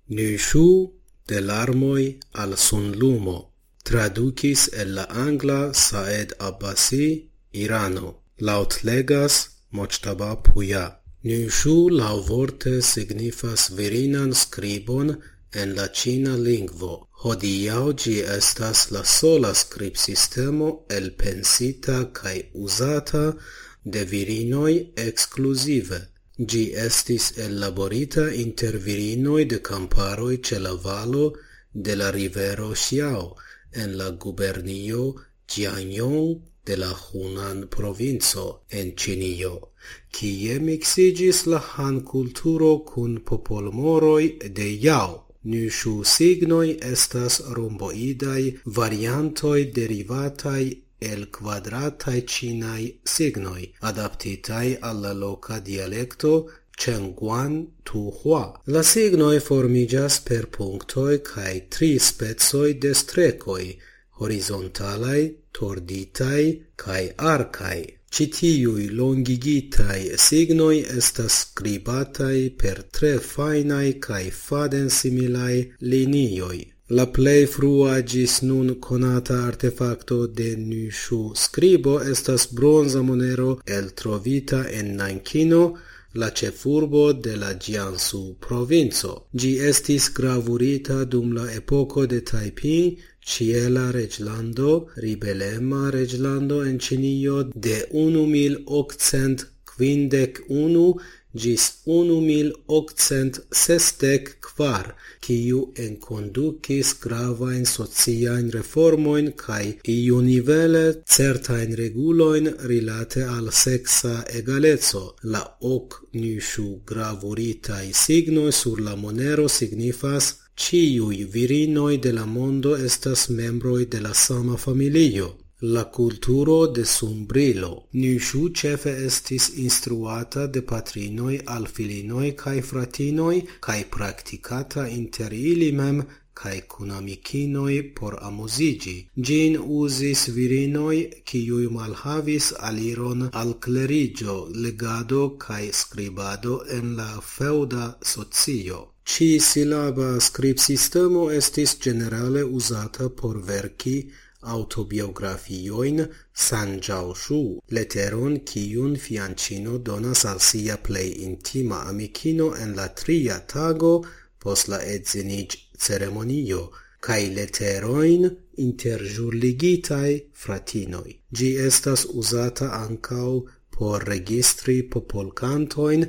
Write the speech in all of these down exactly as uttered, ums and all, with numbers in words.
Nushu de larmoi al sunlumo. Traducis el la angla Saed Abbasi, Irano. Lautlegas Mojtaba Puya. Nushu laŭvorte signifas virinan skribon en la ĉina lingvo. Hodiaŭ ĝi estas la sola skribsistemo elpensita kaj uzata de virinoj ekskluzive. Ĝi estis ellaborita inter virinoj de kamparoj ĉe la valo de la rivero Xiao en la gubernio Jiangyong de la Hunan provinco en Ĉinio, kie miksiĝis la Han-kulturo kun popolmoroj de Yao. Nushu signoj estas romboidaj variantoj derivataj el kvadrataj ĉinaj signoj, adaptitaj al la loka dialekto Chengguan Tuhua. La signoj formiĝas per punktoj kaj tri specoj de strekoj, horizontalaj, torditaj kaj arkaj. Ĉi tiuj longigitaj signoj estas skribataj per tre fajnaj kaj fadensimilaj linioj. La plej frua ĝis nun konata artefakto de Nushu skribo estas bronza monero eltrovita en Nankino, la ĉefurbo de la Jiangsu provinco. Ĝi estis gravurita dum la epoko de Taiping, ĉiela reĝlando, ribelema reĝlando en Ĉinio de unu mil okcent kvindek unu ĝis unu mil okcent sesdek kvar, kiu enkondukis gravajn sociajn reformojn kaj iunivele certajn regulojn rilate al seksa egaleco. La ok Nushu gravuritaj signoj sur la monero signifas ĉiuj virinoj de la mondo estas membroj de la sama familio. La kulturo de sunbrilo. Nushu ĉefe estis instruata de patrinoj al filinoj kaj fratinoj kaj praktikata inter ili mem kaj kun amikinoj por amuziĝi. Ĝin uzis virinoj, kiuj malhavis aliron al kleriĝo, legado kaj skribado en la feŭda socio. Ĉi-silaba skribsistemo estis ĝenerale uzata por verki autobiografioin sanĵaŭŝu, leteron kiun fianĉino donas al sia plej intima amikino en la tria tago post la edziniĝceremonio, kaj leterojn interĵurligitaj fratinoj. Ĝi estas uzata ankaŭ por registri popolkantojn,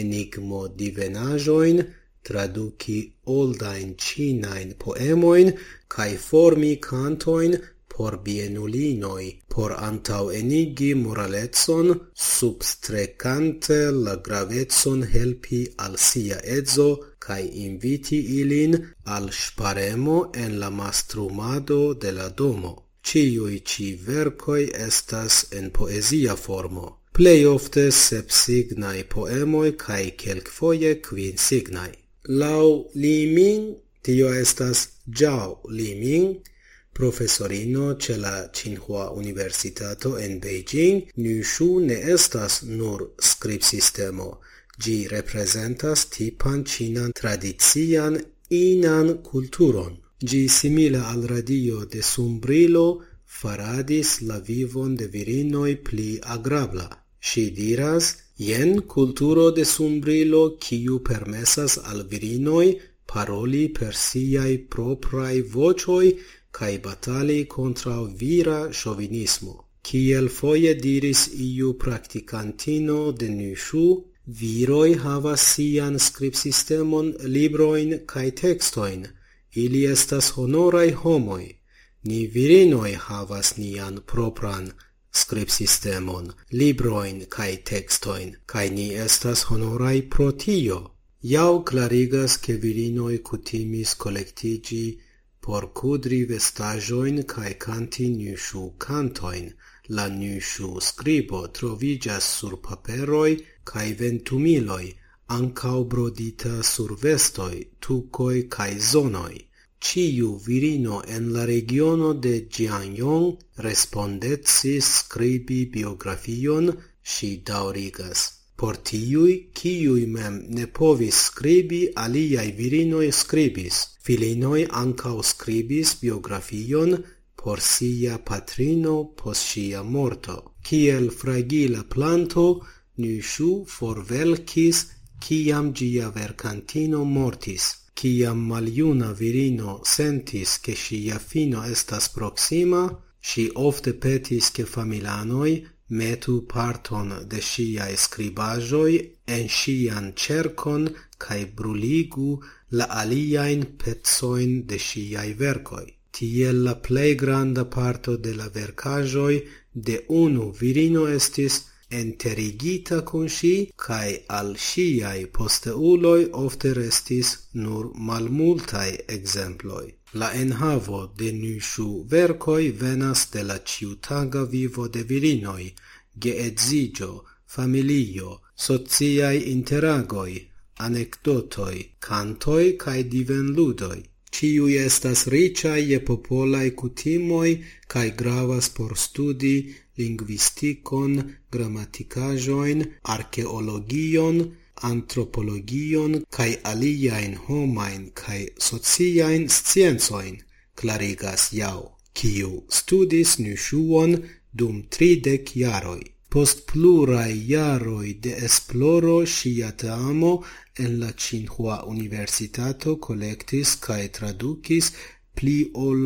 enigmodivenaĵojn, traduki oldajn ĉinajn poemojn kaj formi kantojn por bienulinoj, por antaŭenigi moralecon, substrekante la gravecon helpi al sia edzo kaj inviti ilin al ŝparemo en la mastrumado de la domo. Ĉiuj ĉi verkoj estas en poezia formo. Plej ofte sepsignaj poemoj kaj kelkfoje kvinsignaj. Laŭ Li Ming, tio estas Zhao Liming, profesorino ĉe la Tsinghua Universitato en Beijing. Nushu ne estas nur skribsistemo. Ĝi reprezentas tipan ĉinan tradician inan kulturon. Ĝi simila al radio de sunbrilo faradis la vivon de virinoj pli agrabla. Ŝi diras: jen kulturo de sunbrilo, kiu permesas al virinoj paroli per siaj propraj voĉoj kaj batali kontraŭ vira ŝovinismo. Kiel foje diris iu praktikantino de Nushu, viroj havas sian skribsistemon, librojn kaj tekstojn. Ili estas honoraj homoj. Ni virinoj havas nian propran skribsistemon, librojn kaj tekstojn, kaj ni estas honoraj pro tio. Jau klarigas, ke virinoj kutimis kolektiĝi por kudri vestaĵojn kaj kanti Nushu kantojn. La Nushu skribo troviĝas sur paperoj kaj ventumiloj, ankaŭ brodita sur vestoj, tukoj kaj zonoj. Ĉiu virino en la regiono de Jiangyong respondecis skribi biografion, ŝi daŭrigas. Por tiui, kiui mem ne povis scribi, aliai virinoi scribis. Filinoi ancau scribis biografion por sia patrino pos sia morto. Kiel fragila planto, Nu Shu forvelkis, ciam gia verkantino mortis. Ciam maliuna virino sentis che sia fino estas proxima, si ofte petis che familanoi metu parton de siae scribajoi en sian cercon cae bruligu la aliaen pezzoin de siae vercoi. Tiel la plei granda parto de la vercajoi de unu virino estis enterigita con si, cae al siae posteuloi ofte restis nur malmultae exemploi. La enhavo de Nu Shu vercoi venas de la ciutaga vivo de virinoi, geedzigio, familio, sociae interagoi, anecdotoi, cantoi cae divenludoi. Ciui estas ricai je popolae cutimoi cae gravas por studi linguisticon, grammaticajoin, archeologion, antropologion cae aliaen homain cae sociaen scienzoin, clarigas Yao, kiu studis Nu Shuon dum tridec jaroi. Post plurae jaroi de esploro sia teamo en la Tsinghua Universitato collectis cae traducis pli ol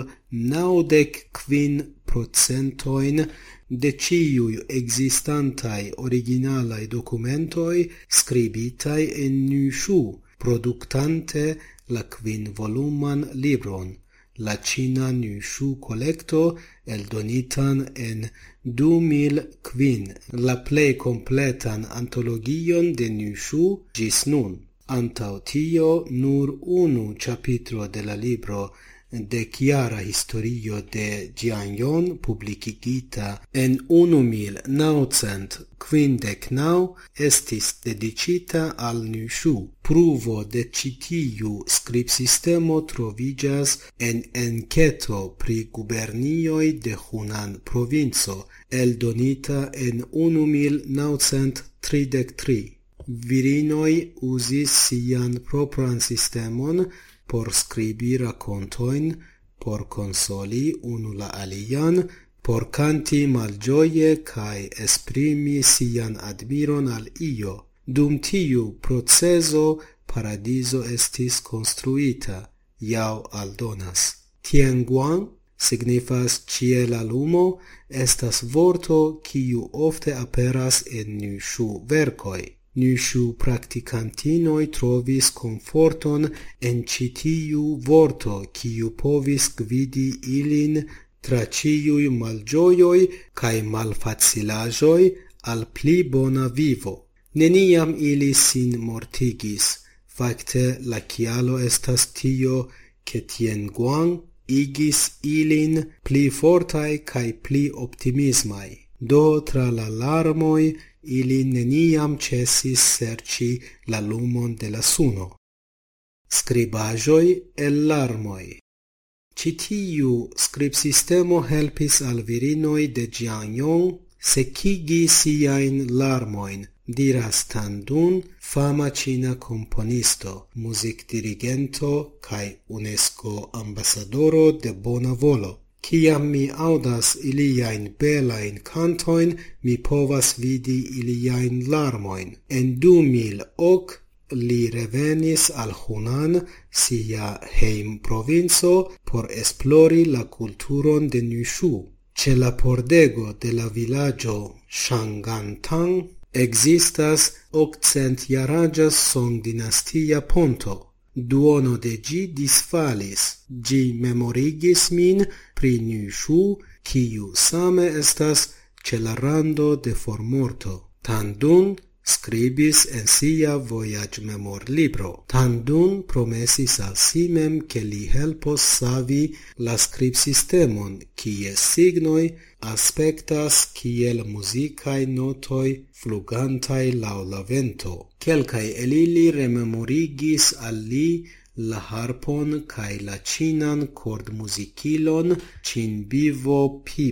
naudec quin procentoin de ciui existantai originalae documentoi scribitai en Nu Shu, productante la quin voluman libron, la Cina Nu Shu collecto eldonitan en du mil quin, la plei completan antologion de Nu Shu gis nun. Antau tio nur unu capitro de la libro de chiara historio de Jianyong publicigita en unu mil naŭcent kvindek naŭ estis dedicita al Nu Shu. Pruvo de ĉi tiu skribsistemo troviĝas en enketo pri gubernioj de Hunan provinco, eldonita en unu mil naŭcent tridek tri. Virinoj uzis sian propran sistemon por scribi racontoin, por consoli unu la alian, por canti malgioie cae esprimi sian admiron al io. Dum tiu proceso paradiso estis construita, Yao aldonas. Tianguan signifas ciela lumo, estas vorto kiu ofte aperas en Nu Shu vercoi. Nu Shu practicantinoi trovis conforton en citiu vorto, kiu povis gvidi ilin tra ciui malgioioi cae malfacilajoi al pli bona vivo. Neniam ili sin mortigis, facte la kialo estas tio, che Tianguan igis ilin pli fortai cae pli optimismai. Do tra la larmoi ili neniam cesis serci la lumon de la suno. Scribajoi el larmoi. Citiu scribsistemo helpis al virinoi de Jianyong secigi siain larmoin, diras Tan Dun, fama cina componisto, musicdirigento cae UNESCO ambasadoro de bona volo. Ciam mi audas iliain belain cantoin, mi povas vidi iliain larmoin. En du mil ok li revenis al Hunan, sia heim provinco, por esplori la culturon de Nu Shu. Ce la pordego de la villaggio Shangantang existas octcent jaraĝa Song-dinastia ponto. Duono de gi disfalis. Gi memorigis min pri Nu Shu, kiu same estas ce la rando de formorto. Tan Dun scribis en sia voyage memor libro. Tan Dun promesis al si mem che li helpos savi la scribsistemon, kies signoi aspectas kiel musicae notoi flugantai laŭ la vento. Kelkaj el ili rememorigis al li la harpon kaj la ĉinan kordmuzikilon Ĉinbivo Pipa.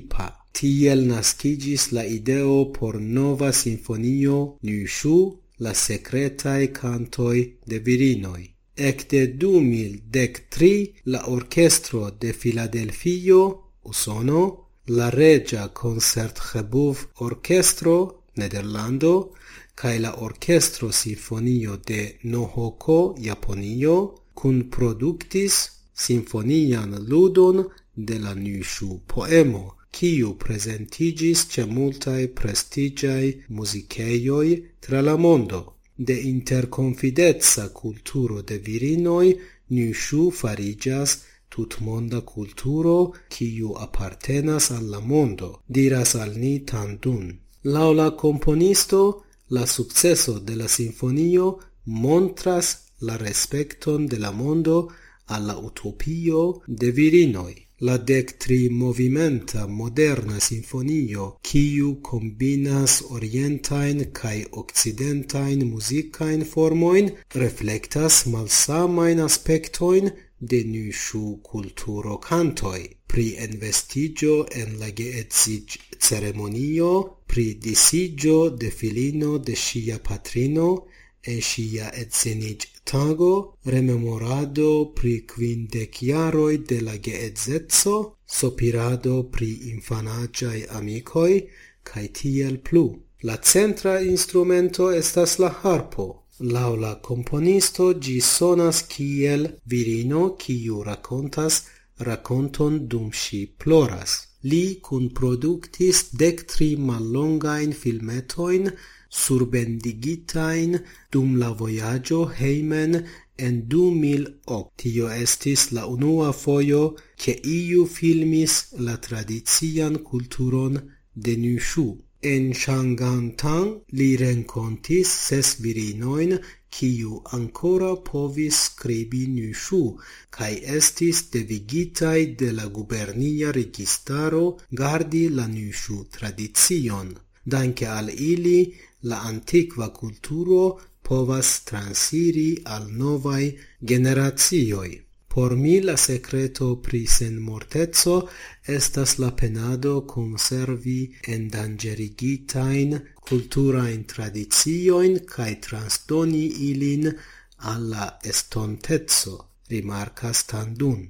Tiel naskigis la ideo por nova sinfonio Nushu, la secretai cantoi de virinoi. Ecde du mil tri la orchestro de Filadelfio, Usono, la Regia Concertgebouw Orchestro, Nederlando, cae la Orchestro Sinfonio de Nohoko, Japonio, cun productis sinfonian ludon de la Nushu poemo, quiu presentigis ce multae prestigiae musiceioi tra la mondo. De interconfidezza culturo de virinoi, Nushu farigas tutmonda culturo quiu appartenas al la mondo, diras al ni Tandun. Lau la componisto, la successo de la sinfonio montras la respecton de la mondo alla utopio de virinoi. La dectri movimenta moderna sinfonio, quiu combinas orientain cae occidentain musicain formoin, reflectas malsamain aspectoin de Nushu culturo cantoi, pri investigio en la geedziĝ ceremonio, pri disiĝo de filino de ŝia patrino, en ŝia edziniĝ tago, rememorado pri kvindek jaroj de la geedzeco, sopirado pri infanaĝaj amikoj, kaj tiel plu. La centra instrumento estas la harpo. Laŭ la komponisto ĝi sonas kiel virino kiu rakontas rakonton dum ŝi ploras. Li kunproduktis dek tri mallongajn filmetojn surbendigitain dum la vojaĝo hejmen en du mil ok. Tio estis la unua fojo ke iu filmis la tradician kulturon de Nushu. En Changantang li renkontis ses virinojn kiu ancora povis skribi Nushu kaj estis devigitaj de la gubernia registaro gardi la Nushu tradicion. Danke al ili, la antiqua culturo povas transiri al novaj generacioj. Por mi la secreto pri senmorteco estas la penado conservi endangerigitajn kulturajn tradiciojn kaj transdoni ilin al la estonteco, rimarkas Tandun.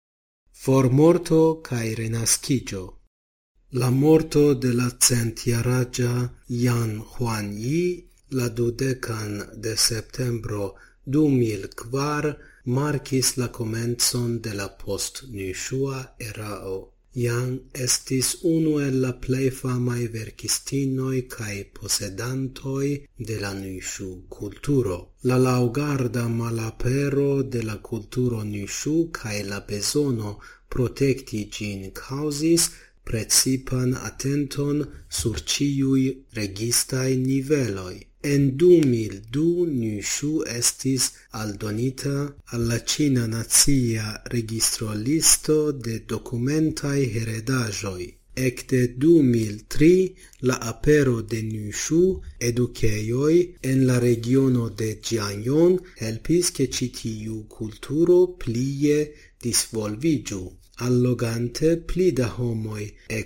Formorto kaj renaskiĝo. La morto de la centjaraĝa Yan Huanyi la dudekan de septembro du mil kvar markis la komencon de la post-Nushua erao. Yang estis unu el la plej famaj verkistinoj kaj posedantoj de la Nushu kulturo. La laŭgarda malapero de la kulturo Nushu kaj la bezono protekti ĝin kaŭzis precipan atenton sur ĉiuj registaj niveloj. En du mil du Nushu estis aldonita al la Ĉina Nacia Registrolisto de dokumentaj heredaĵoj. Ekde du mil tri la apero de Nushu edukejoj en la regiono de Jiangyon helpis ke ĉi tiu kulturo plie disvolviĝu, allogante pli da homoj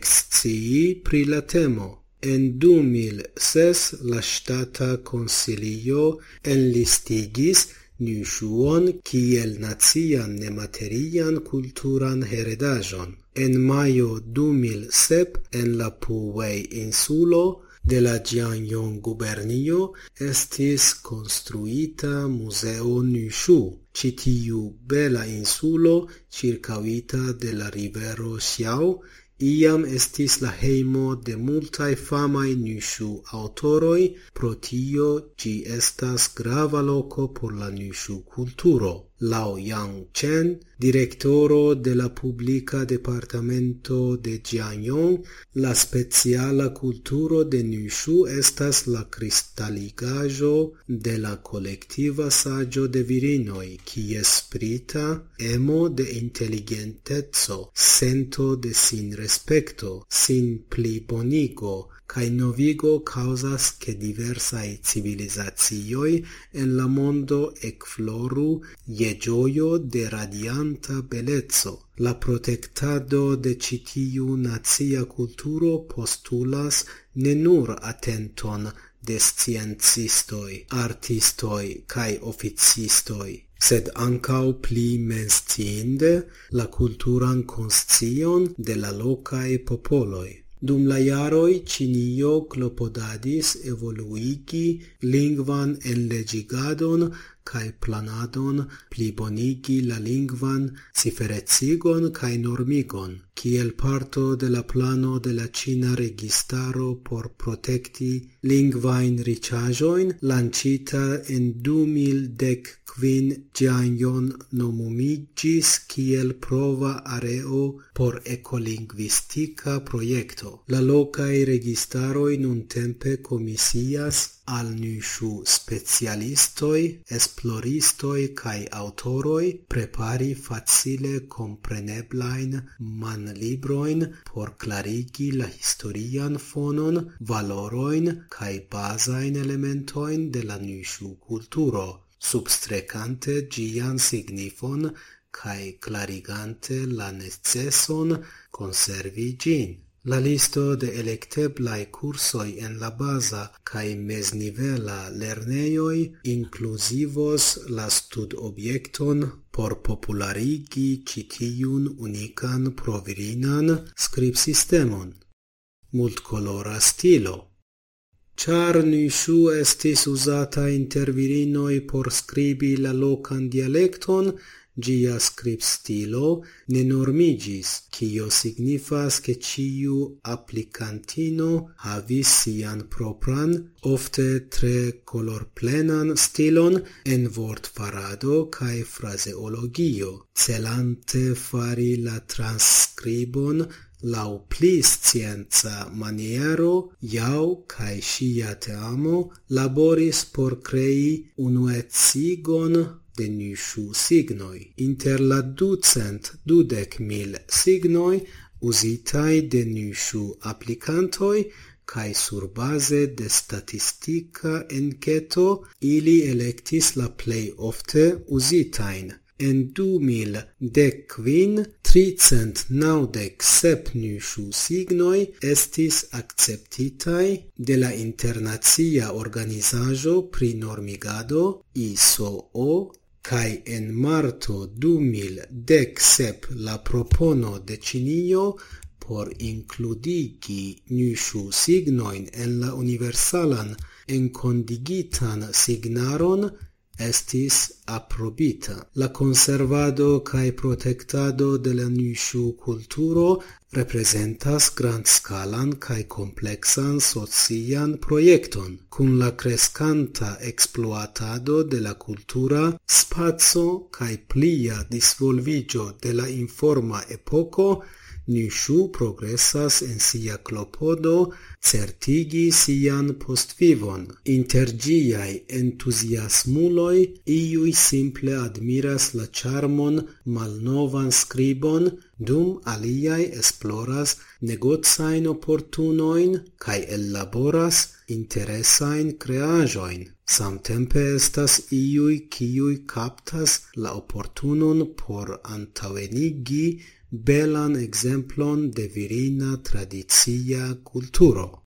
ekscii pri la temo. En du mil ses la ŝtata konsilio enlistigis Nushuon kiel nacian nematerian kulturan heredaĵon. En majo du mil sep en la Puwei insulo de la Jiangyon gubernio estis konstruita Muzeo Nushu. Ĉi tiu bela insulo ĉirkaŭita de la rivero Xiao iam estis la hejmo de multaj famaj Nushu aŭtoroj, pro tio ĝi estas grava loko por la Nushu kulturo. Laŭ Yang Chen, direktoro de la publika departamento de Jiangyon, la speciala kulturo de Nushu estas la kristaligaĵo de la kolektiva saĝo de virinoj, kies sprita emo de inteligenteco, sento de sinrespekto, sinplibonigo kaj novigo kaŭzas ke diversaj civilizacioj en la mondo ekfloru je je gioio de radianta bellezzo. La protectado de citiu nazia culturo postulas ne nur attenton de sciencistoi, artistoi, cae officistoi, sed ancau pli mensciinde la culturan conscion de la locae popoloi. Dum la jaroi Cinio clopodadis evoluigi lingvan enlegigadon cae planadon plibonigi la lingvan ciferecigon cae normigon, kiel parto de la plano de la Cina registaro por protecti lingvain riĉaĵojn lancita en du mil dek kvin Jiangyon nomumiĝis kiel prova areo por ekolingvistika projekto. La lokaj registaroj nuntempe komisias al Nüshu specialistoj, esploristoj kaj aŭtoroj prepari facile kompreneblajn manlibrojn por klarigi la historian fonon, valorojn kaj bazajn elementojn de la Nüshu kulturo, substrekante ĝian signifon kaj klarigante la neceson konservi ĝin. La listo de elekteblaj kursoj en la baza kaj meznivela lernejoj inkluzivos la studobjekton por popularigi ĉi tiun unikan provirinan skribsistemon. Multkolora stilo. Ĉar Nüshu estis uzata inter virinoj por skribi la lokan dialekton, ĝia skribstilo ne normiĝis, kio signifas ke ĉiu aplikantino havis sian propran, ofte tre kolorplenan stilon en vortfarado kaj frazeologio, celante fari la transkribon laŭ pli scienca maniero. Jau kaj ŝia teamo laboris por krei unuecigon de Nüshu signoj. Inter la ducent dudek mil signoj uzitaj de Nüshu aplikantoj kaj surbaze de statistika enketo ili elektis la plej ofte uzitajn. En du mil dek kvin, tricent naŭdek sep Nüshu signoj estis akceptitaj de la Internacia Organizaĵo pri Normigado I S O kaj en marto du mil dek sep la propono de Ĉinio por inkludigi Nüshu signojn en la universalan enkondigitan signaron estis aprobita. La conservado kaj protektado de la Nüshu kulturo reprezentas grandskalan kaj kompleksan socian projekton. Kun la kreskanta ekspluatado de la kultura spaco kaj plia disvolviĝo de la informa epoko, Nüshu progresas en sia klopodo certigi sian postvivon. Inter ĝiaj entuziasmuloj iuj simple admiras la ĉarmon malnovan skribon, dum aliaj esploras negocajn oportunojn kaj ellaboras interesajn kreaĵojn. Samtempe estas iuj, kiuj kaptas la oportunon por antaŭenigi belan ekzemplon de virina tradicia kulturo.